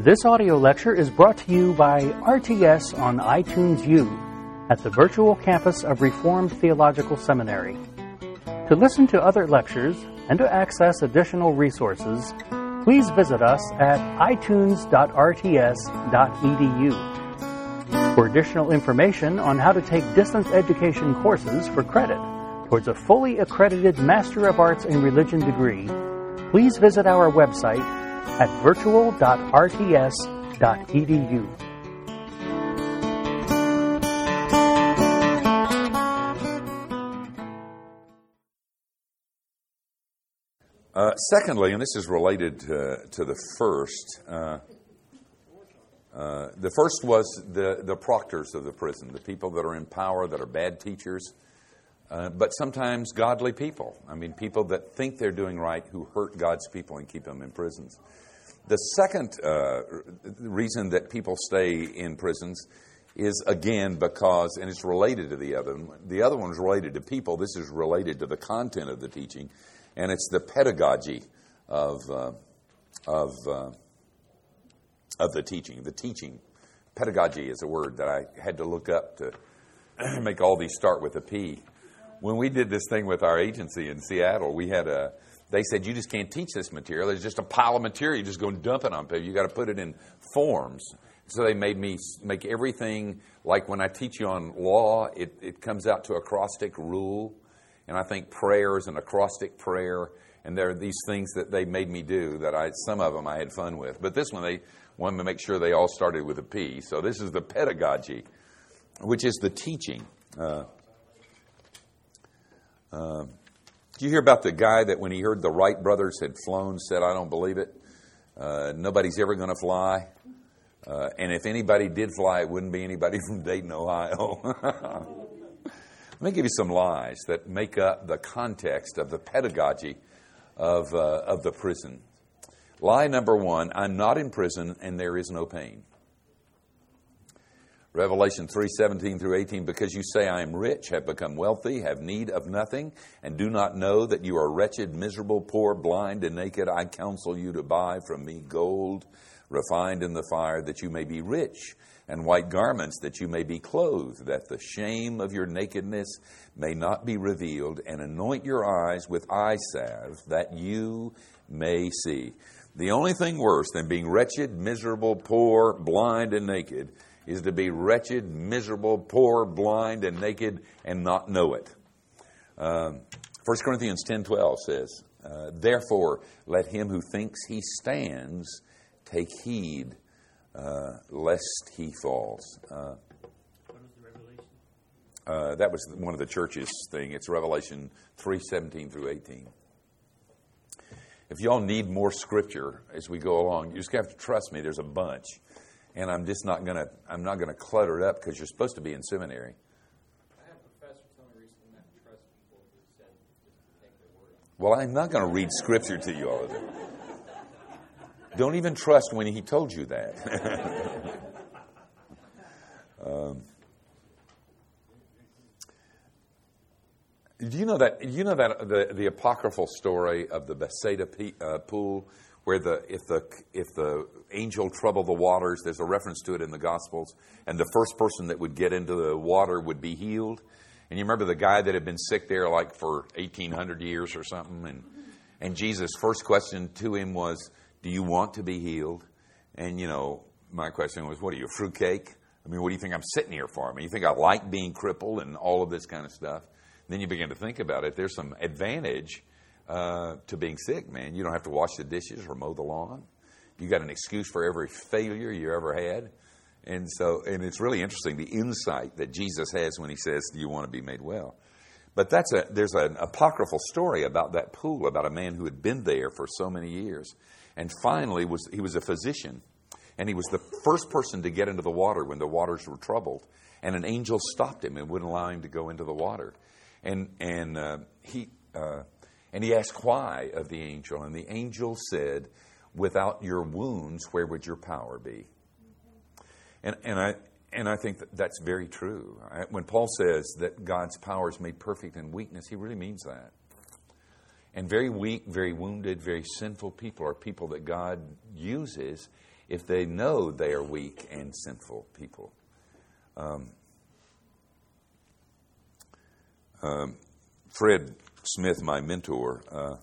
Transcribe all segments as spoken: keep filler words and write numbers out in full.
This audio lecture is brought to you by R T S on iTunes U at the virtual campus of Reformed Theological Seminary. To listen to other lectures and to access additional resources, please visit us at i tunes dot r t s dot e d u. For additional information on how to take distance education courses for credit towards a fully accredited Master of Arts in Religion degree, please visit our website at virtual dot r t s dot e d u. Uh, secondly, and this is related to, to the first, uh, uh, the first was the, the proctors of the prison, the people that are in power, that are bad teachers, uh, but sometimes godly people. I mean, people that think they're doing right who hurt God's people and keep them in prisons. The second uh, reason that people stay in prisons is, again, because, and it's related to the other one. The other one is related to people. This is related to the content of the teaching, and it's the pedagogy of uh, of uh, of the teaching. The teaching. Pedagogy is a word that I had to look up to make all these start with a P. When we did this thing with our agency in Seattle, we had a They said, you just can't teach this material. There's just a pile of material. You just go and dump it on people. You got to put it in forms. So they made me make everything, like when I teach you on law, it, it comes out to acrostic rule. And I think prayer is an acrostic prayer. And there are these things that they made me do that I, some of them I had fun with. But this one, they wanted to make sure they all started with a P. So this is the pedagogy, which is the teaching. Uh, uh, Did you hear about the guy that when he heard the Wright brothers had flown said, I don't believe it. Uh, nobody's ever going to fly. Uh, and if anybody did fly, it wouldn't be anybody from Dayton, Ohio. Let me give you some lies that make up the context of the pedagogy of, uh, of the prison. Lie number one, I'm not in prison and there is no pain. Revelation three seventeen through eighteen, because you say I am rich, have become wealthy, have need of nothing, and do not know that you are wretched, miserable, poor, blind, and naked. I counsel you to buy from me gold refined in the fire, that you may be rich, and white garments, that you may be clothed, that the shame of your nakedness may not be revealed, and anoint your eyes with eye salve, that you may see. The only thing worse than being wretched, miserable, poor, blind, and naked is to be wretched, miserable, poor, blind, and naked, and not know it. Um, First Corinthians ten twelve says, uh, therefore, let him who thinks he stands take heed, uh, lest he falls. Uh, what was the Revelation? Uh, that was one of the church's thing. It's Revelation three seventeen through eighteen. If y'all need more scripture as we go along, you just have to trust me. There's a bunch. And I'm just not going to, I'm not going to clutter it up because you're supposed to be in seminary. I had a professor tell me recently not to trust people who said just take their word. Well, I'm not going to read scripture to you all of it. Don't even trust when he told you that. um, do you know that, you know that the, the apocryphal story of the Bethsaida uh, pool, where the if the if the angel troubled the waters, there's a reference to it in the Gospels, and the first person that would get into the water would be healed. And you remember the guy that had been sick there like for eighteen hundred years or something, and and Jesus' first question to him was, do you want to be healed? And, you know, my question was, what are you, a fruitcake? I mean, what do you think I'm sitting here for? I mean, you think I like being crippled and all of this kind of stuff? And then you begin to think about it. There's some advantage Uh, to being sick, man. You don't have to wash the dishes or mow the lawn. You got an excuse for every failure you ever had. And so, and it's really interesting, the insight that Jesus has when he says, do you want to be made well? But that's a, there's an apocryphal story about that pool, about a man who had been there for so many years. And finally, was he was a physician. And he was the first person to get into the water when the waters were troubled. And an angel stopped him and wouldn't allow him to go into the water. And, and uh, he... Uh, And he asked why of the angel. And the angel said, without your wounds, where would your power be? And, and, I, and I think that that's very true. When Paul says that God's power is made perfect in weakness, he really means that. And very weak, very wounded, very sinful people are people that God uses if they know they are weak and sinful people. Um, um, Fred Smith, my mentor, uh,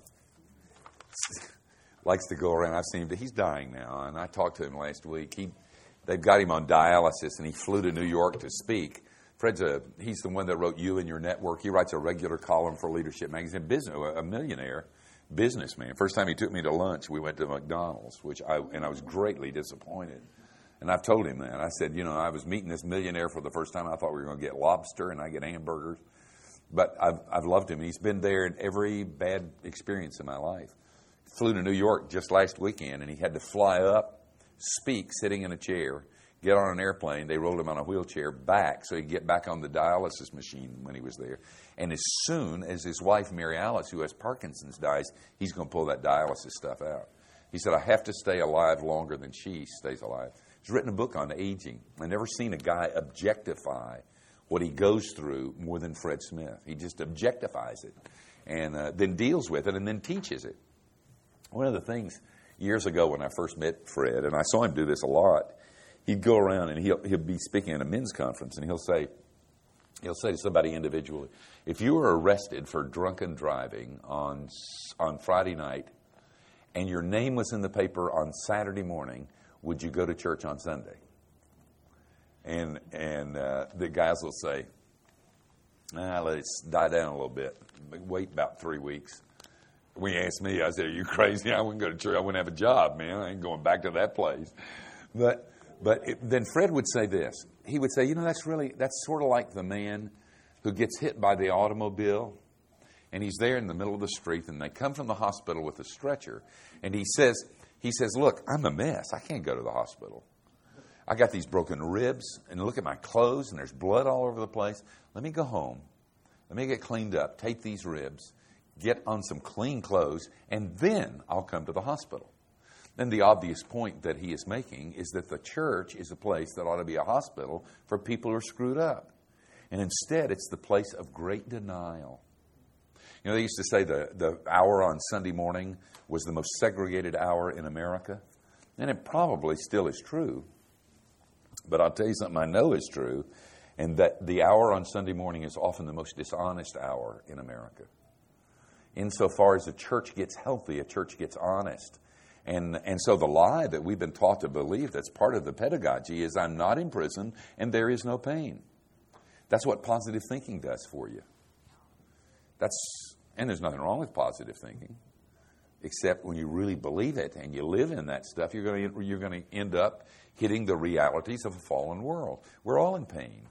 likes to go around. I've seen him. He's dying now, and I talked to him last week. He, they've got him on dialysis, and he flew to New York to speak. Fred's a, he's the one that wrote You and Your Network. He writes a regular column for Leadership Magazine. Business, a millionaire businessman. First time he took me to lunch, we went to McDonald's, which I and I was greatly disappointed. And I've told him that. I said, you know, I was meeting this millionaire for the first time. I thought we were going to get lobster, and I get hamburgers. But I've I've loved him. He's been there in every bad experience in my life. Flew to New York just last weekend, and he had to fly up, speak sitting in a chair, get on an airplane. They rolled him on a wheelchair back so he could get back on the dialysis machine when he was there. And as soon as his wife, Mary Alice, who has Parkinson's, dies, he's going to pull that dialysis stuff out. He said, I have to stay alive longer than she stays alive. He's written a book on aging. I've never seen a guy objectify what he goes through more than Fred Smith. He just objectifies it and uh, then deals with it and then teaches it. One of the things years ago when I first met Fred, and I saw him do this a lot, he'd go around and he'll, he'll be speaking at a men's conference, and he'll say, he'll say to somebody individually, if you were arrested for drunken driving on on Friday night and your name was in the paper on Saturday morning, would you go to church on Sunday? And and uh, the guys will say, ah, let it die down a little bit. Wait about three weeks. When he asked me, I said, are you crazy? I wouldn't go to church. I wouldn't have a job, man. I ain't going back to that place. But but it, then Fred would say this. He would say, you know, that's really, that's sort of like the man who gets hit by the automobile, and he's there in the middle of the street, and they come from the hospital with a stretcher, and he says, he says, look, I'm a mess. I can't go to the hospital. I got these broken ribs, and look at my clothes, and there's blood all over the place. Let me go home. Let me get cleaned up, tape these ribs, get on some clean clothes, and then I'll come to the hospital. Then the obvious point that he is making is that the church is a place that ought to be a hospital for people who are screwed up. And instead, it's the place of great denial. You know, they used to say the, the hour on Sunday morning was the most segregated hour in America. And it probably still is true. But I'll tell you something I know is true, and that the hour on Sunday morning is often the most dishonest hour in America. Insofar as a church gets healthy, a church gets honest. And and so the lie that we've been taught to believe that's part of the pedagogy is I'm not in prison and there is no pain. That's what positive thinking does for you. That's and there's nothing wrong with positive thinking, except when you really believe it and you live in that stuff, you're going to you're going to end up hitting the realities of a fallen world. We're all in pain.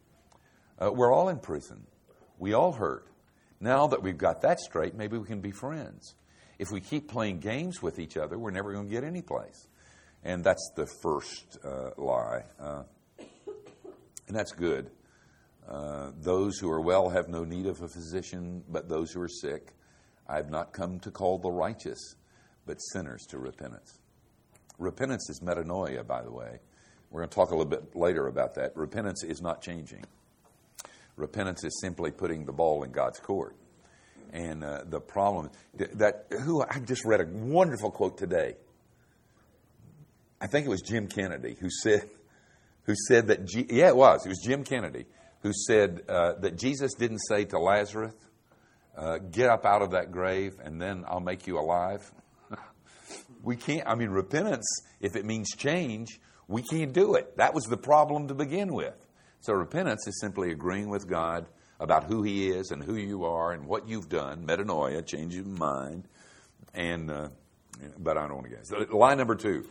Uh, we're all in prison. We all hurt. Now that we've got that straight, maybe we can be friends. If we keep playing games with each other, we're never going to get any place. And that's the first uh, lie. Uh, and that's good. Uh, those who are well have no need of a physician, but those who are sick. I have not come to call the righteous, but sinners to repentance. Repentance is metanoia, by the way. We're going to talk a little bit later about that. Repentance is not changing. Repentance is simply putting the ball in God's court. And uh, the problem that who I just read a wonderful quote today. I think it was Jim Kennedy who said, who said that G, yeah it was it was Jim Kennedy who said uh, that Jesus didn't say to Lazarus, uh, "Get up out of that grave, and then I'll make you alive." We can't. I mean, repentance, if it means change, we can't do it. That was the problem to begin with. So repentance is simply agreeing with God about who He is and who you are and what you've done, metanoia, change of mind. And uh, but I don't want to get so line number two.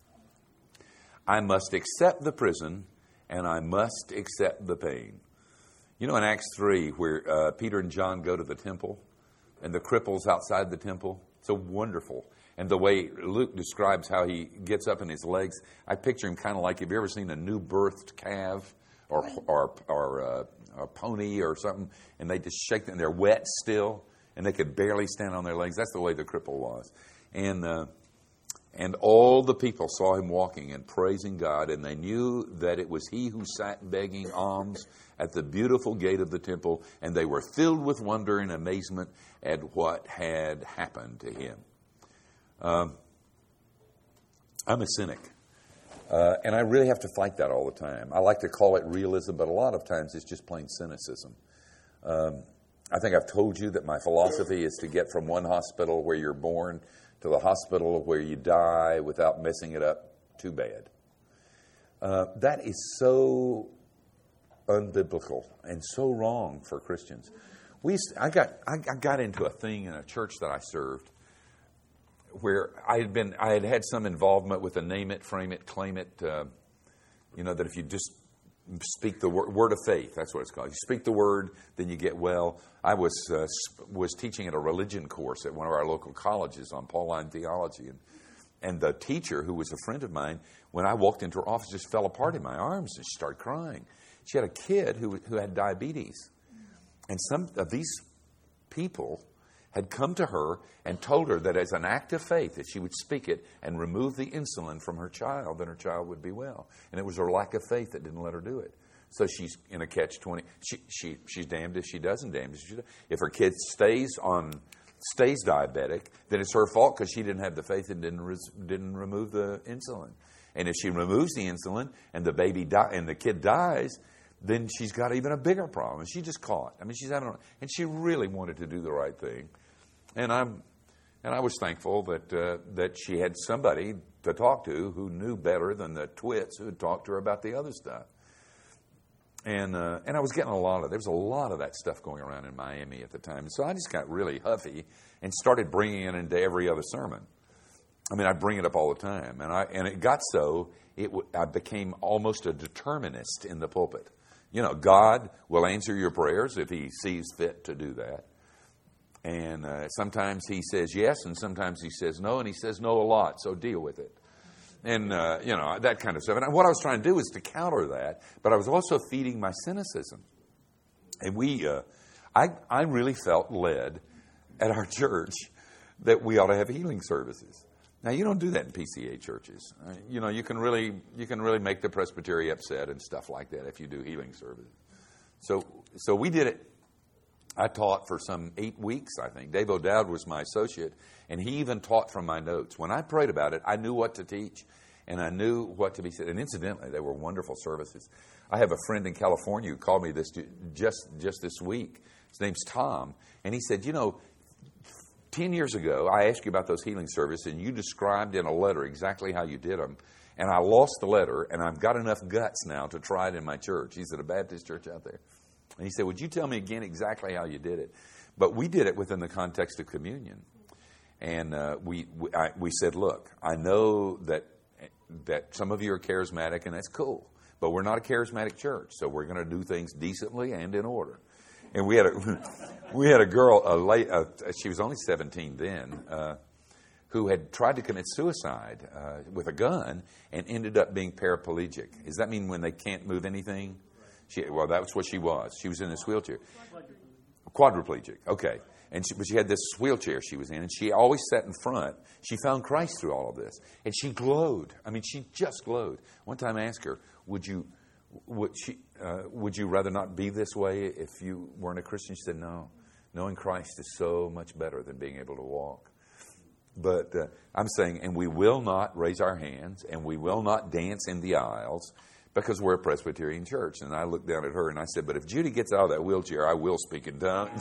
I must accept the prison, and I must accept the pain. You know, in Acts three, where uh, Peter and John go to the temple, and the cripple's outside the temple, so wonderful. And the way Luke describes how he gets up in his legs, I picture him kind of like, have you ever seen a new birthed calf or or or uh, a pony or something, and they just shake them, and they're wet still, and they could barely stand on their legs. That's the way the cripple was. And uh, and all the people saw him walking and praising God, and they knew that it was he who sat begging alms at the beautiful gate of the temple, and they were filled with wonder and amazement at what had happened to him. Um, I'm a cynic. Uh, and I really have to fight that all the time. I like to call it realism, but a lot of times it's just plain cynicism. Um, I think I've told you that my philosophy is to get from one hospital where you're born to the hospital where you die without messing it up too bad. Uh, that is so unbiblical and so wrong for Christians. We, used to, I got, I, I got into a thing in a church that I served where I had been, I had had some involvement with a name it, frame it, claim it. Uh, you know that if you just speak the word, word of faith, that's what it's called. You speak the word, then you get well. I was uh, was teaching at a religion course at one of our local colleges on Pauline theology, and and the teacher, who was a friend of mine, when I walked into her office, just fell apart in my arms and she started crying. She had a kid who who had diabetes, and some of these people had come to her and told her that as an act of faith that she would speak it and remove the insulin from her child, then her child would be well. And it was her lack of faith that didn't let her do it. So she's in a catch twenty. She, she, she's damned if she does and damned if she does. If her kid stays on stays diabetic, then it's her fault because she didn't have the faith and didn't res, didn't remove the insulin. And if she removes the insulin and the baby die, and the kid dies, then she's got even a bigger problem. And she just caught. I mean, she's having, and she really wanted to do the right thing. And I'm, and I was thankful that uh, that she had somebody to talk to who knew better than the twits who had talked to her about the other stuff. And uh, and I was getting a lot of there was a lot of that stuff going around in Miami at the time. And so I just got really huffy and started bringing it into every other sermon. I mean, I bring it up all the time, and I and it got so it w- I became almost a determinist in the pulpit. You know, God will answer your prayers if He sees fit to do that. And uh, sometimes He says yes, and sometimes He says no, and He says no a lot, so deal with it. And, uh, you know, that kind of stuff. And what I was trying to do was to counter that, but I was also feeding my cynicism. And we, uh, I, I really felt led at our church that we ought to have healing services. Now, you don't do that in P C A churches. Uh, you know, you can really you can really make the presbytery upset and stuff like that if you do healing services. So, so we did it. I taught for some eight weeks, I think. Dave O'Dowd was my associate, and he even taught from my notes. When I prayed about it, I knew what to teach, and I knew what to be said. And incidentally, they were wonderful services. I have a friend in California who called me this just just this week. His name's Tom, and he said, you know, ten years ago, I asked you about those healing services, and you described in a letter exactly how you did them, and I lost the letter, and I've got enough guts now to try it in my church. He's at a Baptist church out there. And he said, would you tell me again exactly how you did it? But we did it within the context of communion. And uh, we we, I, we said, look, I know that that some of you are charismatic, and that's cool. But we're not a charismatic church, so we're going to do things decently and in order. And we had a we had a girl, a late, uh, she was only seventeen then, uh, who had tried to commit suicide uh, with a gun and ended up being paraplegic. Does that mean when they can't move anything? She, well, that's what she was. She was in this wheelchair. Quadriplegic. Okay. And she, but she had this wheelchair she was in, and she always sat in front. She found Christ through all of this, and she glowed. I mean, she just glowed. One time I asked her, would you would she uh, would you rather not be this way if you weren't a Christian? She said, no. Knowing Christ is so much better than being able to walk. But uh, I'm saying, and we will not raise our hands, and we will not dance in the aisles, because we're a Presbyterian church. And I looked down at her and I said, but if Judy gets out of that wheelchair, I will speak in tongues.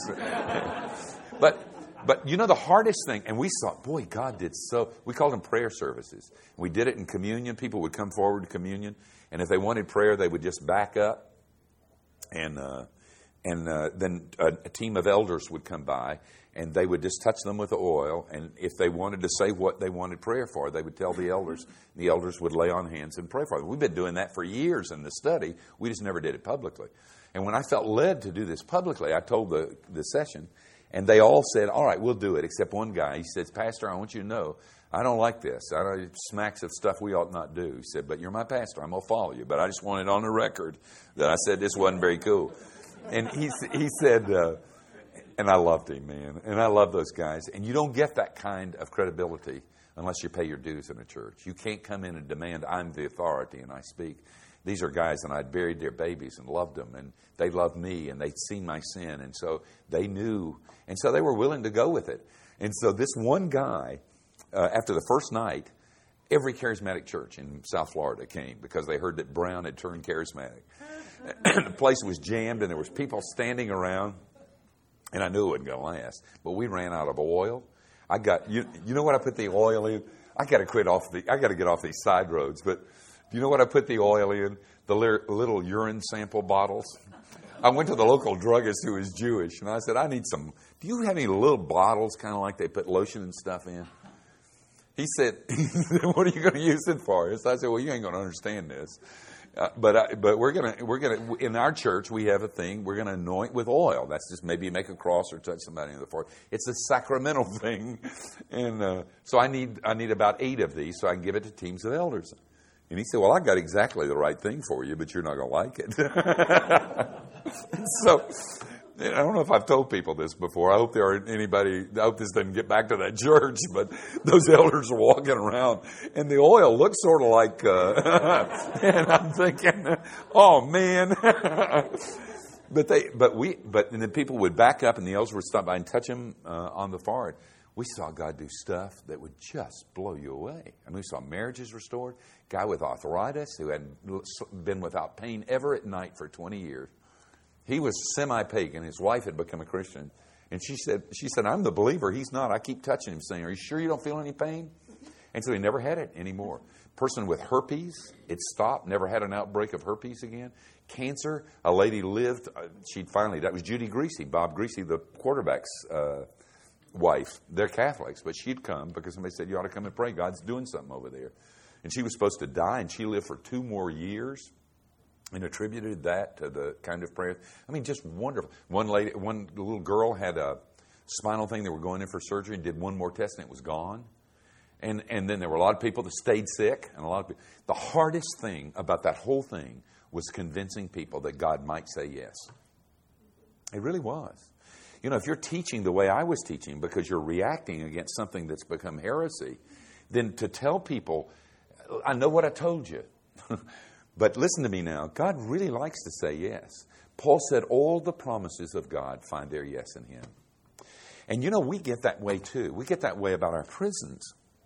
but but you know the hardest thing, and we thought, boy, God did so, we called them prayer services. We did it in communion. People would come forward to communion, and if they wanted prayer, they would just back up. And uh, and uh, then a, a team of elders would come by, and they would just touch them with the oil. And if they wanted to say what they wanted prayer for, they would tell the elders. The elders would lay on hands and pray for them. We've been doing that for years in the study. We just never did it publicly. And when I felt led to do this publicly, I told the, the session, and they all said, all right, we'll do it, except one guy. He says, Pastor, I want you to know, I don't like this. I don't, it smacks of stuff we ought not do. He said, but you're my pastor. I'm going to follow you. But I just want it on the record that I said this wasn't very cool. And he, he said... Uh, And I loved him, man. And I love those guys. And you don't get that kind of credibility unless you pay your dues in a church. You can't come in and demand, I'm the authority and I speak. These are guys, and I'd buried their babies and loved them. And they loved me, and they'd seen my sin. And so they knew. And so they were willing to go with it. And so this one guy, uh, after the first night, Every charismatic church in South Florida came because they heard that Brown had turned charismatic. The place was jammed and there was people standing around, and I knew it wasn't going to last. But we ran out of oil. I got you. You know what I put the oil in? I got to quit off the. I got to get off these side roads. But do you know what I put the oil in? The little urine sample bottles. I went to the local druggist who was Jewish, and I said, I need some. Do you have any little bottles, kind of like they put lotion and stuff in? He said, what are you going to use it for? So I said, well, you ain't going to understand this. Uh, but I, but we're gonna we're gonna in our church we have a thing we're gonna anoint with oil. That's just maybe make a cross or touch somebody in the forehead. It's a sacramental thing, and uh, so I need I need about eight of these so I can give it to teams of elders. And he said, well, I got exactly the right thing for you, but you're not gonna like it. So I don't know if I've told people this before. I hope there aren't anybody, I hope this doesn't get back to that church, but those elders are walking around and the oil looks sort of like, uh, and I'm thinking, oh man. But they, but we, but and then people would back up and the elders would stop by and touch them uh, on the forehead. We saw God do stuff that would just blow you away. I mean, we saw marriages restored. Guy with arthritis who had been without pain ever at night for twenty years. He was semi-pagan. His wife had become a Christian. And she said, she said, I'm the believer. He's not. I keep touching him saying, are you sure you don't feel any pain? And so he never had it anymore. Person with herpes, it stopped, never had an outbreak of herpes again. Cancer, a lady lived, uh, she'd finally, that was Judy Greasy, Bob Greasy, the quarterback's uh, wife. They're Catholics, but she'd come because somebody said, you ought to come and pray. God's doing something over there. And she was supposed to die, and she lived for two more years. And attributed that to the kind of prayer. I mean, just wonderful. One lady, one little girl had a spinal thing. They were going in for surgery and did one more test and it was gone. And and then there were a lot of people that stayed sick. And a lot of people. The hardest thing about that whole thing was convincing people that God might say yes. It really was. You know, if you're teaching the way I was teaching because you're reacting against something that's become heresy, then to tell people, I know what I told you. But listen to me now. God really likes to say yes. Paul said all the promises of God find their yes in him. And you know, we get that way too. We get that way about our prisons.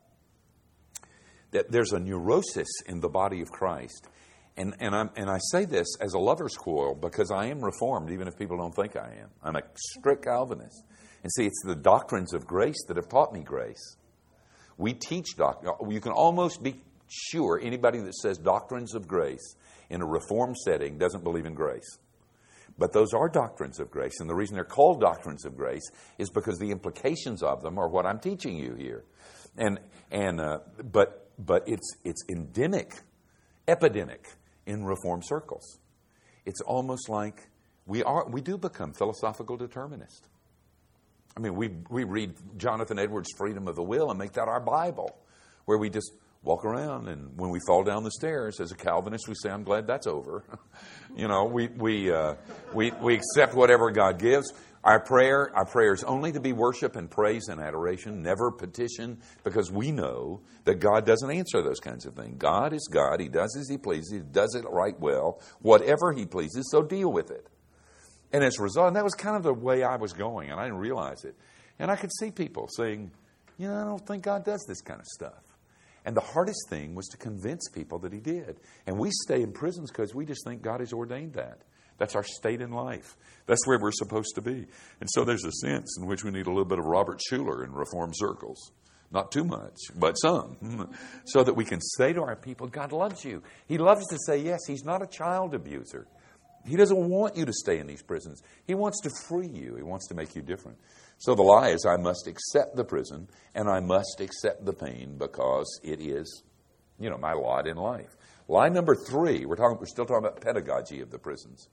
That there's a neurosis in the body of Christ. And, and, I'm, and I say this as a lover's quarrel because I am Reformed, even if people don't think I am. I'm a strict Calvinist. And see, it's the doctrines of grace that have taught me grace. We teach doctrine. You can almost be sure anybody that says doctrines of grace in a Reformed setting doesn't believe in grace. But those are doctrines of grace. And the reason they're called doctrines of grace is because the implications of them are what I'm teaching you here. And and uh, but but it's it's endemic, epidemic in Reformed circles. It's almost like we are we do become philosophical determinists. I mean, we we read Jonathan Edwards' Freedom of the Will and make that our Bible, where we just walk around, and when we fall down the stairs, as a Calvinist, we say, I'm glad that's over. You know, we we uh, we we accept whatever God gives. Our prayer, our prayer is only to be worship and praise and adoration, never petition, because we know that God doesn't answer those kinds of things. God is God. He does as He pleases. He does it right well. Whatever He pleases, so deal with it. And as a result, and that was kind of the way I was going, and I didn't realize it. And I could see people saying, you know, I don't think God does this kind of stuff. And the hardest thing was to convince people that He did. And we stay in prisons because we just think God has ordained that. That's our state in life. That's where we're supposed to be. And so there's a sense in which we need a little bit of Robert Schuller in Reformed circles. Not too much, but some. So that we can say to our people, God loves you. He loves to say yes. He's not a child abuser. He doesn't want you to stay in these prisons. He wants to free you. He wants to make you different. So the lie is I must accept the prison and I must accept the pain because it is, you know, my lot in life. Lie number three, we're talking, we're still talking about pedagogy of the prisons.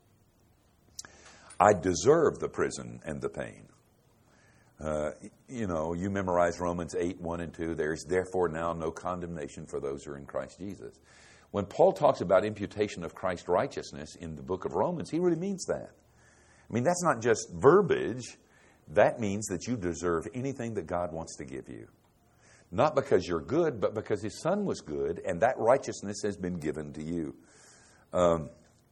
I deserve the prison and the pain. Uh, you know, you memorize Romans eight, one and two. There is therefore now no condemnation for those who are in Christ Jesus. When Paul talks about imputation of Christ's righteousness in the book of Romans, he really means that. I mean, that's not just verbiage. That means that you deserve anything that God wants to give you. Not because you're good, but because His Son was good, and that righteousness has been given to you. Um,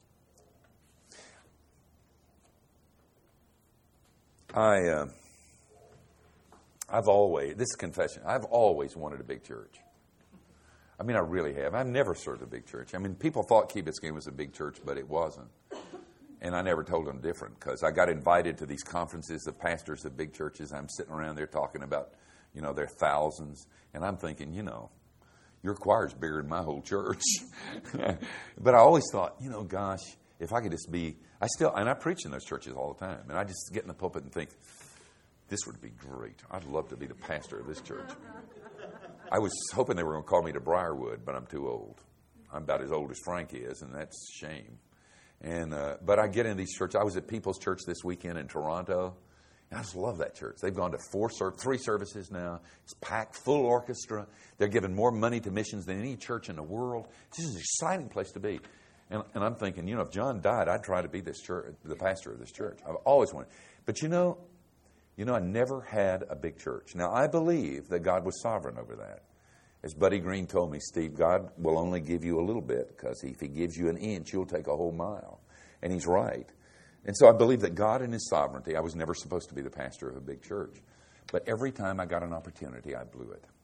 I, uh, I've always, this is confession, I've always wanted a big church. I mean, I really have. I've never served a big church. I mean, people thought Key Biscayne was a big church, but it wasn't. And I never told them different because I got invited to these conferences of pastors of big churches. I'm sitting around there talking about, you know, their thousands. And I'm thinking, you know, your choir's bigger than my whole church. But I always thought, you know, gosh, if I could just be, I still, and I preach in those churches all the time. And I just get in the pulpit and think, this would be great. I'd love to be the pastor of this church. I was hoping they were going to call me to Briarwood, but I'm too old. I'm about as old as Frank is, and that's a shame. And uh, but I get in these churches. I was at People's Church this weekend in Toronto, and I just love that church. They've gone to four, three services now. It's packed, full orchestra. They're giving more money to missions than any church in the world. This is an exciting place to be. And, and I'm thinking, you know, if John died, I'd try to be this church, the pastor of this church. I've always wanted. But you know, you know, I never had a big church. Now I believe that God was sovereign over that. As Buddy Green told me, Steve, God will only give you a little bit because if he gives you an inch, you'll take a whole mile. And he's right. And so I believe that God in his sovereignty, I was never supposed to be the pastor of a big church. But every time I got an opportunity, I blew it.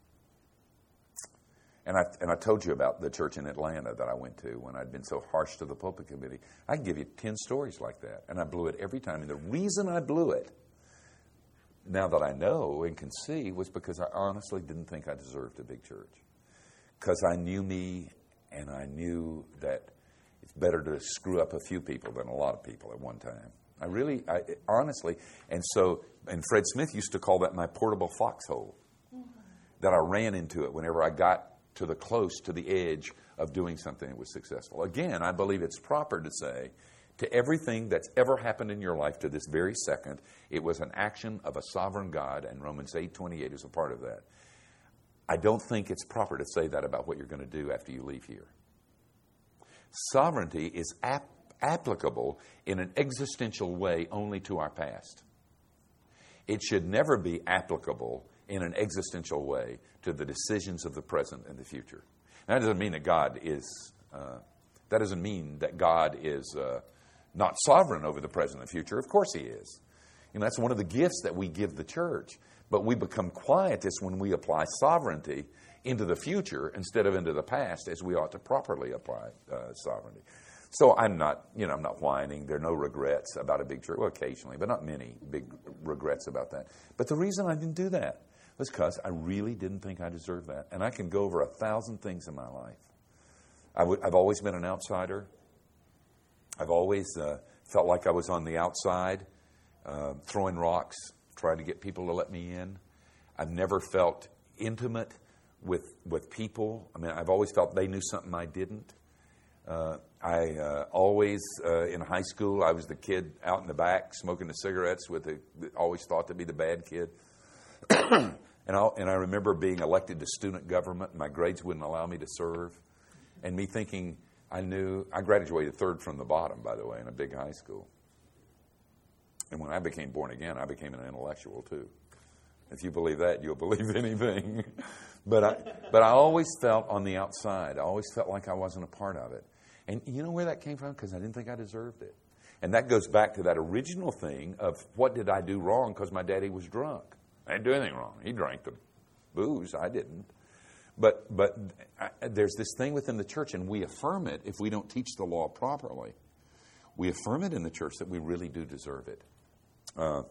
And I, and I told you about the church in Atlanta that I went to when I'd been so harsh to the pulpit committee. I can give you ten stories like that. And I blew it every time. And the reason I blew it, now that I know and can see, was because I honestly didn't think I deserved a big church. Because I knew me, and I knew that it's better to screw up a few people than a lot of people at one time. I really, I honestly, and so, and Fred Smith used to call that my portable foxhole. That I ran into it whenever I got to the close to the edge of doing something that was successful. Again, I believe it's proper to say, to everything that's ever happened in your life to this very second, it was an action of a sovereign God, and Romans eight twenty-eight is a part of that. I don't think it's proper to say that about what you're going to do after you leave here. Sovereignty is ap- applicable in an existential way only to our past. It should never be applicable in an existential way to the decisions of the present and the future. Now, that doesn't mean that God is, uh, that doesn't mean that God is uh, not sovereign over the present and future. Of course he is. You know, that's one of the gifts that we give the church. But we become quietist when we apply sovereignty into the future instead of into the past, as we ought to properly apply uh, sovereignty. So I'm not, you know, I'm not whining. There are no regrets about a big church. Well, occasionally, but not many big regrets about that. But the reason I didn't do that was because I really didn't think I deserved that. And I can go over a thousand things in my life. I w- I've always been an outsider. I've always uh, felt like I was on the outside, uh, throwing rocks, trying to get people to let me in. I've never felt intimate with with people. I mean, I've always felt they knew something I didn't. Uh, I uh, always, uh, in high school, I was the kid out in the back smoking the cigarettes with the, always thought to be the bad kid. and, I, and I remember being elected to student government. My grades wouldn't allow me to serve. And me thinking I knew, I graduated third from the bottom, by the way, in a big high school. And when I became born again, I became an intellectual too. If you believe that, you'll believe anything. but I, but I always felt on the outside. I always felt like I wasn't a part of it. And you know where that came from? Because I didn't think I deserved it. And that goes back to that original thing of what did I do wrong because my daddy was drunk. I didn't do anything wrong. He drank the booze. I didn't. But but I, there's this thing within the church, and we affirm it if we don't teach the law properly. We affirm it in the church that we really do deserve it. Uh,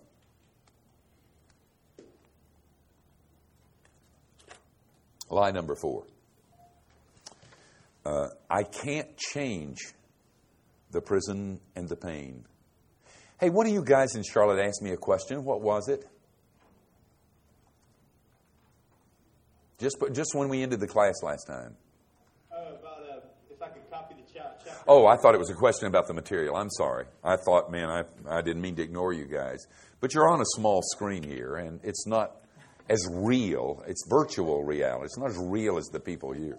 lie number four. Uh, I can't change the prison and the pain. Hey, one of you guys in Charlotte asked me a question. What was it? Just just when we ended the class last time. Uh, about uh, if I could copy the chat. chapter. Oh, I thought it was a question about the material. I'm sorry. I thought, man, I I didn't mean to ignore you guys. But you're on a small screen here, and it's not as real. It's virtual reality. It's not as real as the people here.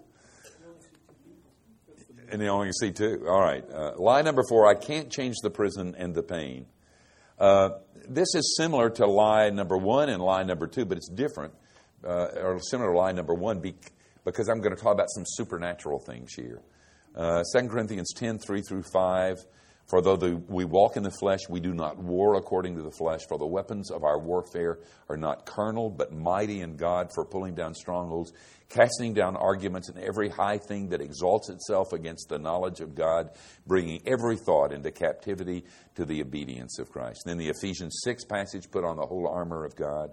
And they only see two. All right. Uh, lie number four, I can't change the prison and the pain. Uh, this is similar to lie number one and lie number two, but it's different. Uh, or similar to lie number one be, because I'm going to talk about some supernatural things here. Uh, Second Corinthians ten, three through five. For though the, we walk in the flesh, we do not war according to the flesh. For the weapons of our warfare are not carnal, but mighty in God for pulling down strongholds, casting down arguments and every high thing that exalts itself against the knowledge of God, bringing every thought into captivity to the obedience of Christ. Then the Ephesians six passage, put on the whole armor of God.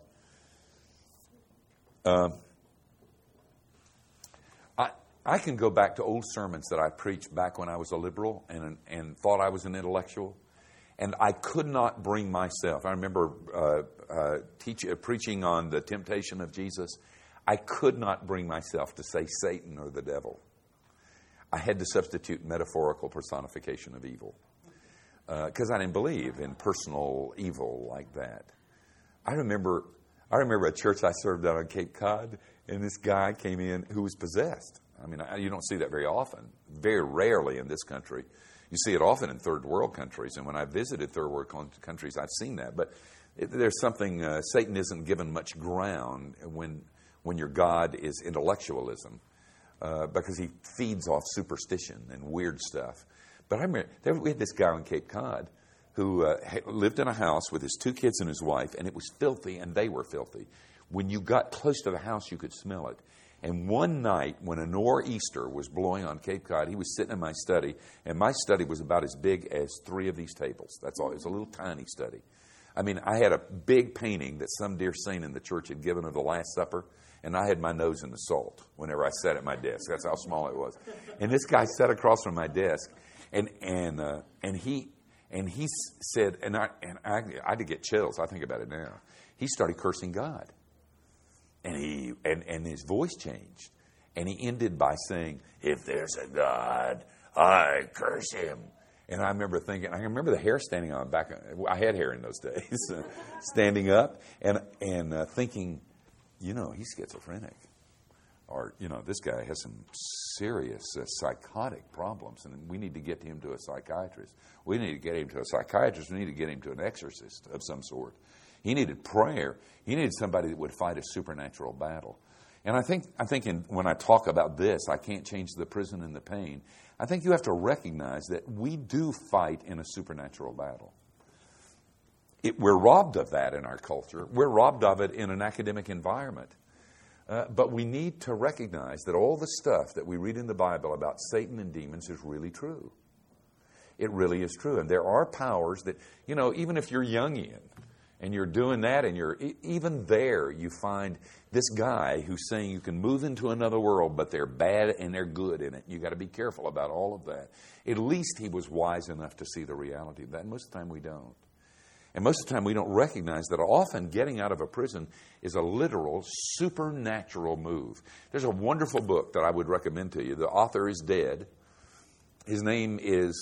Uh, I, I can go back to old sermons that I preached back when I was a liberal and, and thought I was an intellectual. And I could not bring myself. I remember uh, uh, teach, uh, preaching on the temptation of Jesus. I could not bring myself to say Satan or the devil. I had to substitute metaphorical personification of evil because uh, I didn't believe in personal evil like that. I remember, I remember a church I served out on Cape Cod, and this guy came in who was possessed. I mean, I, you don't see that very often, very rarely in this country. You see it often in third world countries, and when I visited third world countries, I've seen that. But it, there's something, uh, Satan isn't given much ground when when your God is intellectualism, uh, because he feeds off superstition and weird stuff. But I remember, there, we had this guy on Cape Cod who uh, lived in a house with his two kids and his wife, and it was filthy, and they were filthy. When you got close to the house, you could smell it. And one night, when a nor'easter was blowing on Cape Cod, he was sitting in my study, and my study was about as big as three of these tables. That's all. It was a little tiny study. I mean, I had a big painting that some dear saint in the church had given of the Last Supper, and I had my nose in the salt whenever I sat at my desk. That's how small it was. And this guy sat across from my desk, and and uh, and he and he said, and I and I, I had to get chills. I think about it now. He started cursing God. And he and, and his voice changed. And he ended by saying, if there's a God, I curse him. And I remember thinking, I remember the hair standing on back. I had hair in those days, standing up and and uh, thinking, you know, he's schizophrenic. Or, you know, this guy has some serious uh, psychotic problems, and we need to get him to a psychiatrist. We need to get him to a psychiatrist. We need to get him to an exorcist of some sort. He needed prayer. He needed somebody that would fight a supernatural battle. And I think, I think in, when I talk about this, I can't change the prison and the pain. I think you have to recognize that we do fight in a supernatural battle. It, we're robbed of that in our culture. We're robbed of it in an academic environment. Uh, but we need to recognize that all the stuff that we read in the Bible about Satan and demons is really true. It really is true. And there are powers that, you know, even if you're Jungian, and you're doing that, and you're even there, you find this guy who's saying you can move into another world, but they're bad and they're good in it. You got to be careful about all of that. At least he was wise enough to see the reality of that. Most of the time we don't. And most of the time we don't recognize that often getting out of a prison is a literal supernatural move. There's a wonderful book that I would recommend to you. The author is dead. His name is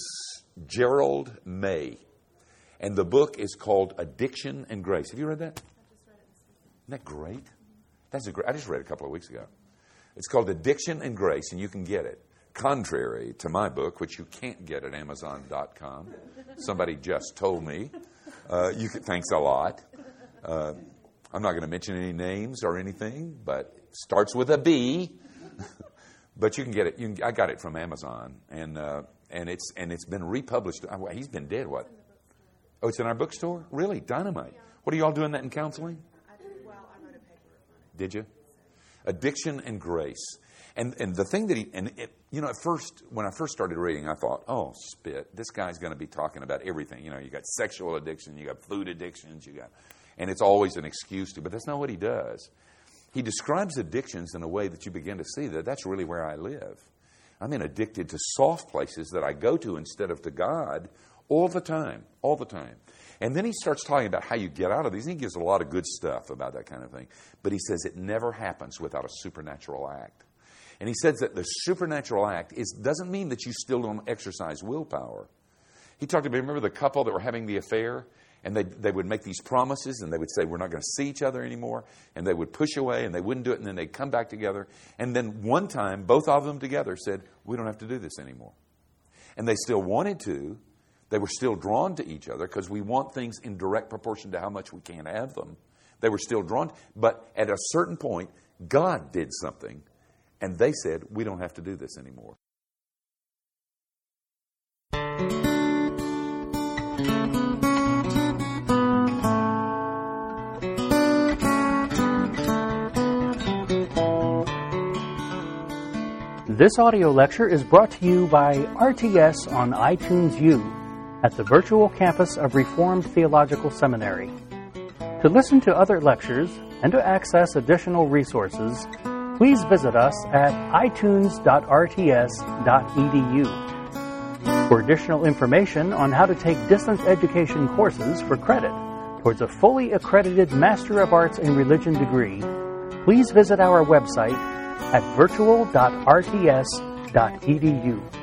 Gerald May. And the book is called Addiction and Grace. Have you read that? I just read it this week. Isn't that great? That's a great. I just read it a couple of weeks ago. It's called Addiction and Grace, and you can get it. Contrary to my book, which you can't get at Amazon dot com. Somebody just told me. Uh, you can, thanks a lot. Uh, I'm not going to mention any names or anything, but it starts with a B. But you can get it. You can, I got it from Amazon, and uh, and it's and it's been republished. He's been dead. What? Oh, it's in our bookstore? Really? Dynamite. Yeah. What are you all doing that in counseling? I, well, I wrote a paper on it. Did you? Addiction and Grace. And and the thing that he, and it, you know, at first, when I first started reading, I thought, oh, spit, this guy's going to be talking about everything. You know, you got sexual addiction, you got food addictions, you got, and it's always an excuse to, but that's not what he does. He describes addictions in a way that you begin to see that that's really where I live. I'm in addicted to soft places that I go to instead of to God. All the time, all the time. And then he starts talking about how you get out of these. And he gives a lot of good stuff about that kind of thing. But he says it never happens without a supernatural act. And he says that the supernatural act is doesn't mean that you still don't exercise willpower. He talked about, remember the couple that were having the affair? And they they would make these promises, and they would say, we're not going to see each other anymore. And they would push away, and they wouldn't do it. And then they'd come back together. And then one time, both of them together said, we don't have to do this anymore. And they still wanted to. They were still drawn to each other because we want things in direct proportion to how much we can have them. They were still drawn. But at a certain point, God did something, and they said, we don't have to do this anymore. This audio lecture is brought to you by R T S on iTunes U at the virtual campus of Reformed Theological Seminary. To listen to other lectures and to access additional resources, please visit us at i tunes dot r t s dot e d u. For additional information on how to take distance education courses for credit towards a fully accredited Master of Arts in Religion degree, please visit our website at virtual dot r t s dot e d u.